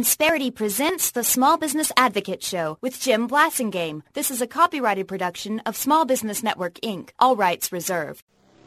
Insperity presents the Small Business Advocate Show with Jim Blasingame. This is a copyrighted production of Small Business Network, Inc. All rights reserved.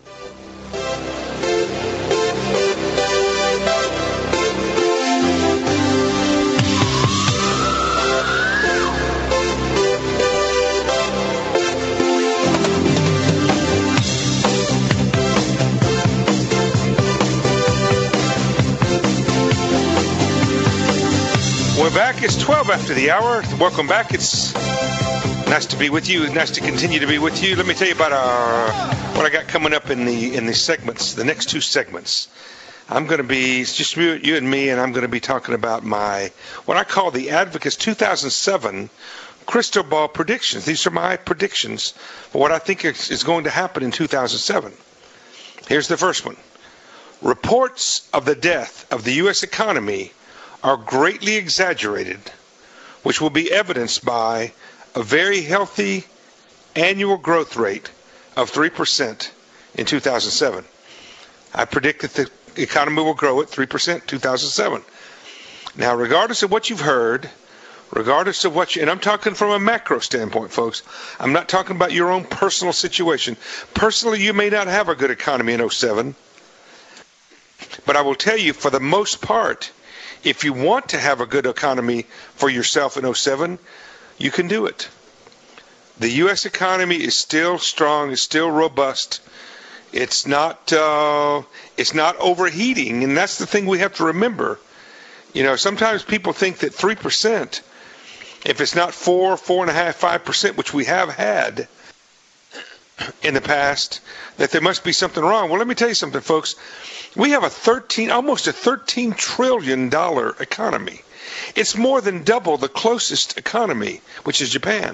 We're back. It's 12 after the hour. Welcome back. It's nice to be with you. It's nice to continue to be with you. Let me tell you about what I got coming up in the segments, the next two segments. I'm going to be, it's just you and me, and I'm going to be talking about what I call the Advocates 2007 crystal ball predictions. These are my predictions for what I think is going to happen in 2007. Here's the first one. Reports of the death of the U.S. economy are greatly exaggerated, which will be evidenced by a very healthy annual growth rate of 3% in 2007. I predict that the economy will grow at 3% in 2007. Now, regardless of what you've heard, regardless of and I'm talking from a macro standpoint, folks. I'm not talking about your own personal situation. Personally, you may not have a good economy in 07, but I will tell you, for the most part, if you want to have a good economy for yourself in 07, you can do it. The U.S. economy is still strong, it's still robust. It's not overheating, and that's the thing we have to remember. You know, sometimes people think that 3%, if it's not 4, 4.5%, 5%, which we have had in the past, that there must be something wrong. Well, let me tell you something, folks. We have almost a $13 trillion economy. It's more than double the closest economy, which is Japan.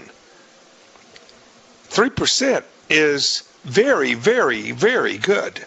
3% is very, very, very good.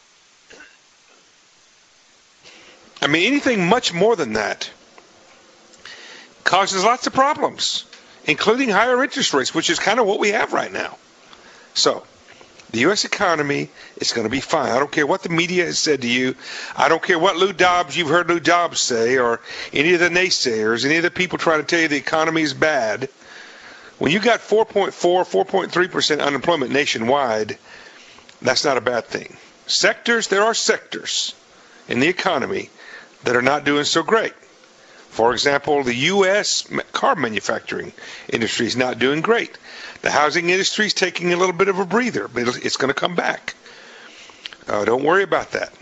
I mean, anything much more than that causes lots of problems, including higher interest rates, which is kind of what we have right now. So, the U.S. economy is going to be fine. I don't care what the media has said to you. I don't care what you've heard Lou Dobbs say, or any of the naysayers, any of the people trying to tell you the economy is bad. When you got 4.4, 4.3% unemployment nationwide, that's not a bad thing. There are sectors in the economy that are not doing so great. For example, the U.S. car manufacturing industry is not doing great. The housing industry is taking a little bit of a breather, but it's going to come back. Don't worry about that.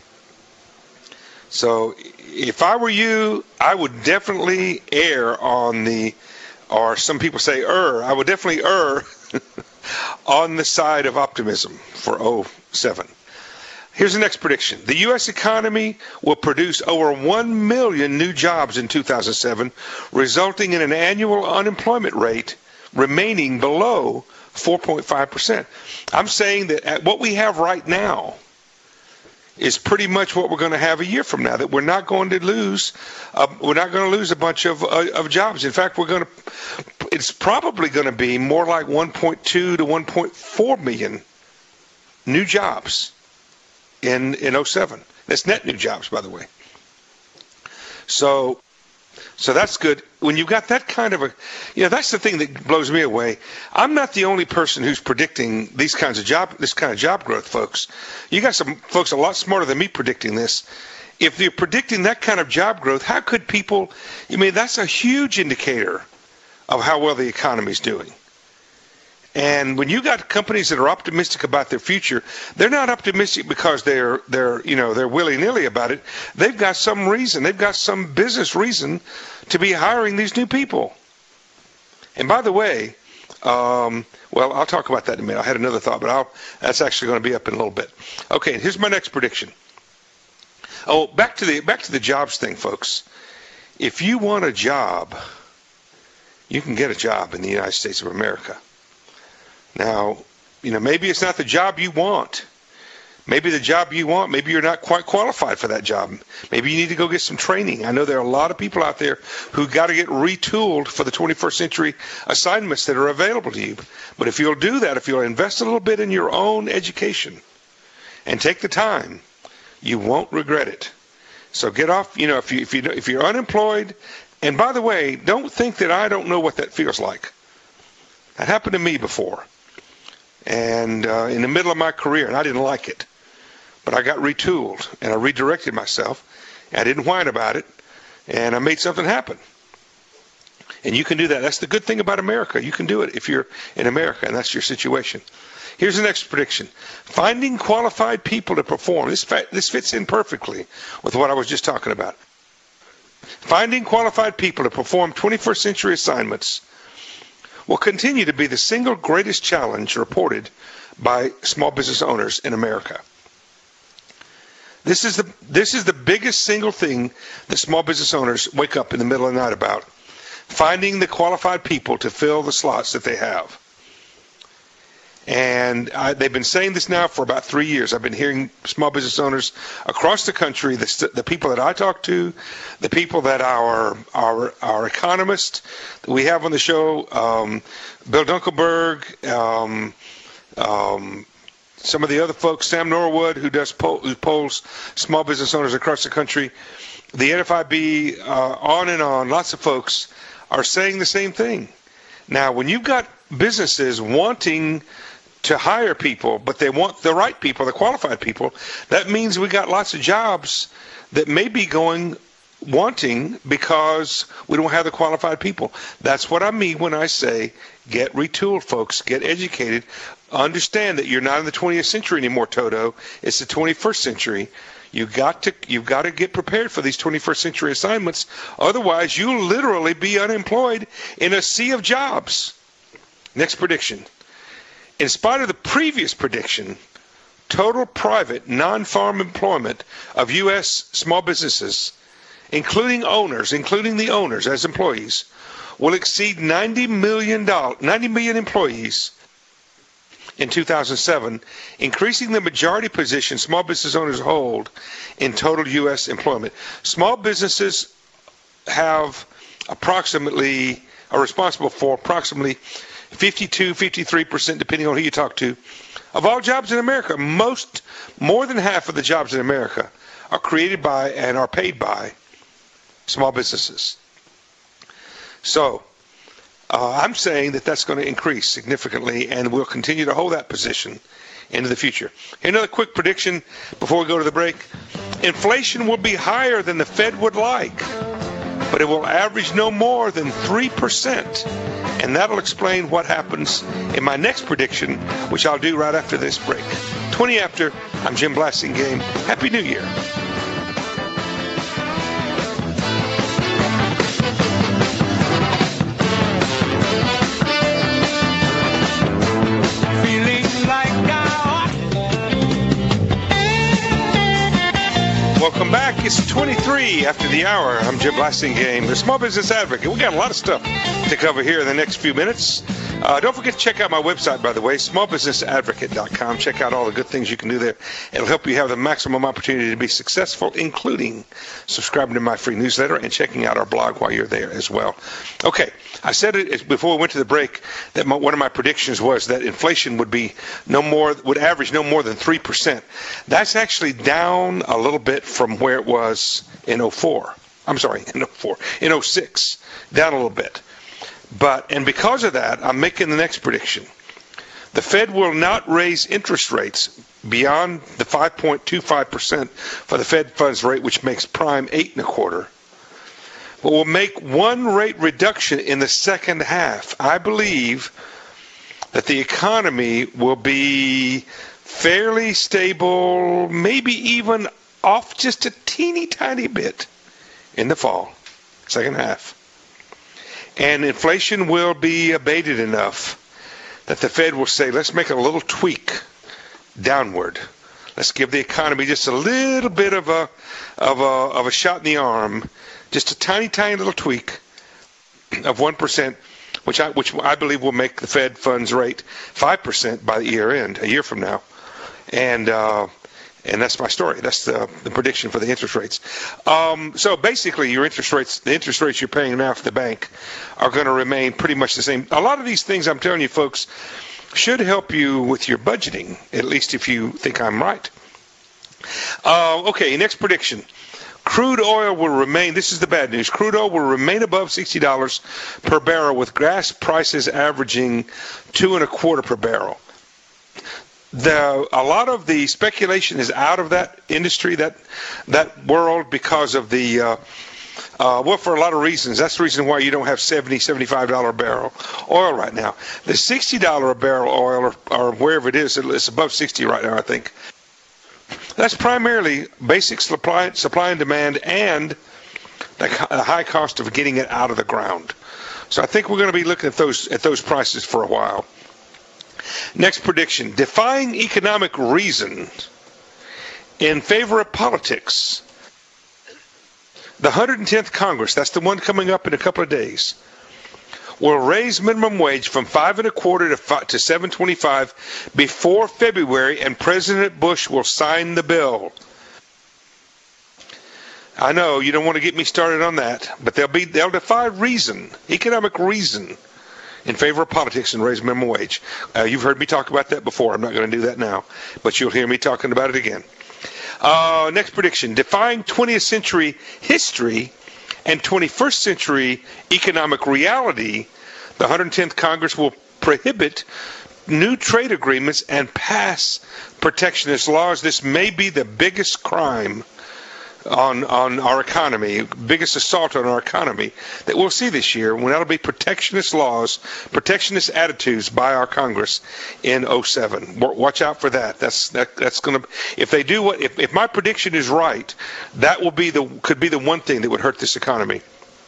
So if I were you, I would definitely err on or some people say I would definitely err on the side of optimism for 07. Here's the next prediction. The U.S. economy will produce over 1 million new jobs in 2007, resulting in an annual unemployment rate remaining below 4.5%. I'm saying that what we have right now is pretty much what we're going to have a year from now, that we're not going to lose a bunch of jobs. In fact, it's probably going to be more like 1.2 to 1.4 million new jobs in 07. That's net new jobs, by the way. So that's good. When you've got that kind of that's the thing that blows me away. I'm not the only person who's predicting this kind of job growth, folks. You got some folks a lot smarter than me predicting this. If you're predicting that kind of job growth, how could people, that's a huge indicator of how well the economy's doing. And when you got companies that are optimistic about their future, they're not optimistic because they're willy-nilly about it. They've got some reason. They've got some business reason to be hiring these new people. And by the way, I'll talk about that in a minute. I had another thought, but that's actually going to be up in a little bit. Okay, here's my next prediction. Oh, back to the jobs thing, folks. If you want a job, you can get a job in the United States of America. Now, maybe it's not the job you want. Maybe maybe you're not quite qualified for that job. Maybe you need to go get some training. I know there are a lot of people out there who got to get retooled for the 21st century assignments that are available to you. But if you'll do that, if you'll invest a little bit in your own education and take the time, you won't regret it. So get off, if you're unemployed, And by the way, don't think that I don't know what that feels like. That happened to me before. And in the middle of my career, and I didn't like it. But I got retooled, and I redirected myself. I didn't whine about it, and I made something happen. And you can do that. That's the good thing about America. You can do it if you're in America, and that's your situation. Here's the next prediction. Finding qualified people to perform. This fits in perfectly with what I was just talking about. Finding qualified people to perform 21st century assignments will continue to be the single greatest challenge reported by small business owners in America. This is the biggest single thing that small business owners wake up in the middle of the night about. Finding the qualified people to fill the slots that they have. And they've been saying this now for about 3 years. I've been hearing small business owners across the country, the people that I talk to, the people that our economist that we have on the show, Bill Dunkelberg, some of the other folks, Sam Norwood, who polls small business owners across the country, the NFIB, on and on, lots of folks are saying the same thing. Now, when you've got businesses wanting to hire people, but they want the right people, the qualified people, that means we got lots of jobs that may be wanting because we don't have the qualified people. That's what I mean when I say get retooled, folks, get educated. Understand that you're not in the 20th century anymore, Toto. It's the 21st century. You've got to get prepared for these 21st century assignments. Otherwise, you'll literally be unemployed in a sea of jobs. Next prediction. In spite of the previous prediction, total private non-farm employment of U.S. small businesses, including the owners as employees, will exceed 90 million employees in 2007, increasing the majority position small business owners hold in total U.S. employment. Small businesses are responsible for approximately 52, 53%, depending on who you talk to, of all jobs in America. More than half of the jobs in America are created by and are paid by small businesses. So, I'm saying that that's going to increase significantly, and we'll continue to hold that position into the future. Another quick prediction before we go to the break. Inflation will be higher than the Fed would like, but it will average no more than 3%. And that'll explain what happens in my next prediction, which I'll do right after this break. 20 after, I'm Jim Blasingame. Happy New Year. Welcome back. It's 23 after the hour. I'm Jim Blasingame, the Small Business Advocate. We got a lot of stuff to cover here in the next few minutes. Don't forget to check out my website, by the way, smallbusinessadvocate.com. Check out all the good things you can do there. It'll help you have the maximum opportunity to be successful, including subscribing to my free newsletter and checking out our blog while you're there as well. Okay, I said it before we went to the break that one of my predictions was that inflation would average no more than 3%. That's actually down a little bit from where it was in 06, down a little bit. And because of that, I'm making the next prediction. The Fed will not raise interest rates beyond the 5.25% for the Fed funds rate, which makes prime 8.25%, but will make one rate reduction in the second half. I believe that the economy will be fairly stable, maybe even off just a teeny tiny bit in the fall, second half. And inflation will be abated enough that the Fed will say, let's make a little tweak downward. Let's give the economy just a little bit of a shot in the arm, just a tiny, tiny little tweak of 1%, which I believe will make the Fed funds rate 5% by the year end, a year from now. And that's my story. That's the prediction for the interest rates. So basically, the interest rates you're paying now for the bank are going to remain pretty much the same. A lot of these things I'm telling you, folks, should help you with your budgeting, at least if you think I'm right. Okay, next prediction. Crude oil will remain, this is the bad news, crude oil will remain above $60 per barrel with gas prices averaging $2.25 per barrel. A lot of the speculation is out of that industry, that world, because of the for a lot of reasons. That's the reason why you don't have $70, $75 a barrel oil right now. The $60 a barrel oil, or wherever it is, it's above 60 right now, I think. That's primarily basic supply and demand, and the high cost of getting it out of the ground. So I think we're going to be looking at those prices for a while. Next prediction: defying economic reason in favor of politics. The 110th Congress, that's the one coming up in a couple of days, will raise minimum wage from $5.25 to $7.25 before February, and President Bush will sign the bill. I know you don't want to get me started on that, but they'll defy reason, economic reason, in favor of politics and raise minimum wage. You've heard me talk about that before. I'm not going to do that now, but you'll hear me talking about it again. Next prediction: defying 20th century history and 21st century economic reality, the 110th Congress will prohibit new trade agreements and pass protectionist laws. This may be the biggest crime on our economy, biggest assault on our economy that we'll see this year, when that'll be protectionist laws, protectionist attitudes by our Congress in 2007. Watch out for that. That's going to, if they do if my prediction is right, that could be the one thing that would hurt this economy.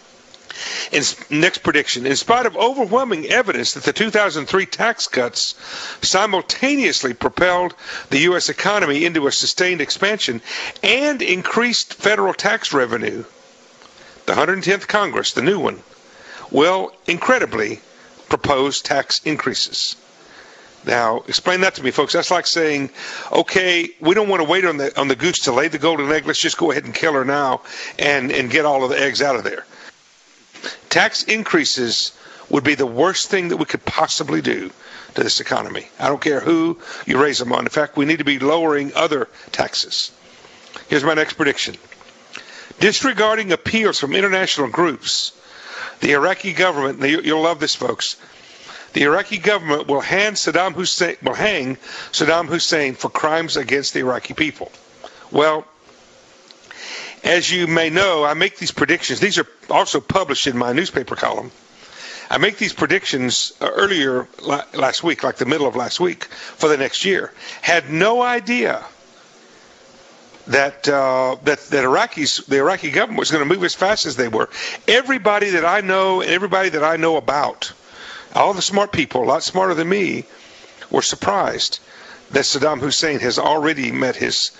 Next prediction: in spite of overwhelming evidence that the 2003 tax cuts simultaneously propelled the U.S. economy into a sustained expansion and increased federal tax revenue, the 110th Congress, the new one, will incredibly propose tax increases. Now, explain that to me, folks. That's like saying, okay, we don't want to wait on the goose to lay the golden egg. Let's just go ahead and kill her now and get all of the eggs out of there. Tax increases would be the worst thing that we could possibly do to this economy. I don't care who you raise them on. In fact, we need to be lowering other taxes. Here's my next prediction: disregarding appeals from international groups, the Iraqi government, you'll love this, folks, the Iraqi government will hang Saddam Hussein for crimes against the Iraqi people. Well, as you may know, I make these predictions. These are also published in my newspaper column. I make these predictions earlier last week, like the middle of last week, for the next year. Had no idea that the Iraqi government was going to move as fast as they were. Everybody that I know and everybody that I know about, all the smart people, a lot smarter than me, were surprised that Saddam Hussein has already met his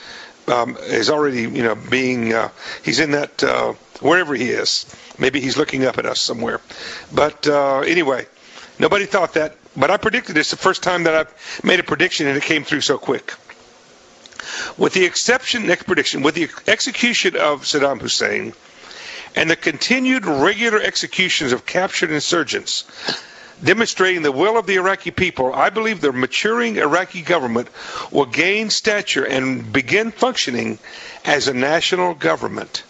he's in that, wherever he is. Maybe he's looking up at us somewhere. But anyway, nobody thought that. But I predicted this the first time that I made a prediction, and it came through so quick. With the next prediction, with the execution of Saddam Hussein and the continued regular executions of captured insurgents, demonstrating the will of the Iraqi people, I believe the maturing Iraqi government will gain stature and begin functioning as a national government.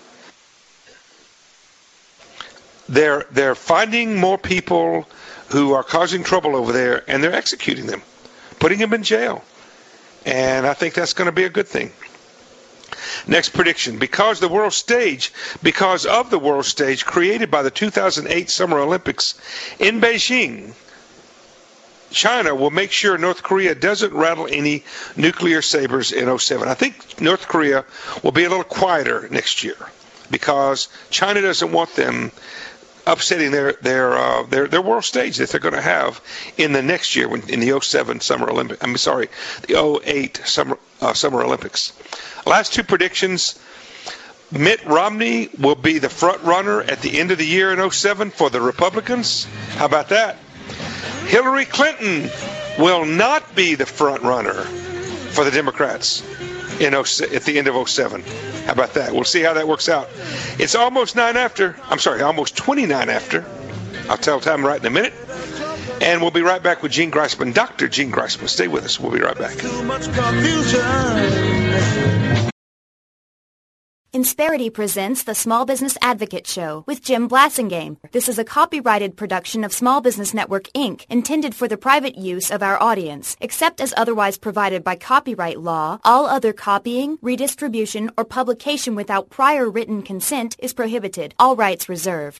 They're finding more people who are causing trouble over there, and they're executing them, putting them in jail. And I think that's going to be a good thing. Next prediction: because of the world stage created by the 2008 Summer Olympics in Beijing, China will make sure North Korea doesn't rattle any nuclear sabers in 2007. I think North Korea will be a little quieter next year because China doesn't want them upsetting their world stage that they're going to have in the next year in the 2007 Summer Olympics. I'm sorry, the 2008 Summer Olympics. Last two predictions: Mitt Romney will be the front runner at the end of the year in 2007 for the Republicans. How about that? Hillary Clinton will not be the front runner for the Democrats at the end of 2007. How about that? We'll see how that works out. It's almost 29 after. I'll tell time right in a minute. And we'll be right back with Gene Greisman. Dr. Gene Greisman. Stay with us. We'll be right back. Too much confusion. Insperity presents the Small Business Advocate Show with Jim Blasingame. This is a copyrighted production of Small Business Network, Inc., intended for the private use of our audience. Except as otherwise provided by copyright law, all other copying, redistribution, or publication without prior written consent is prohibited. All rights reserved.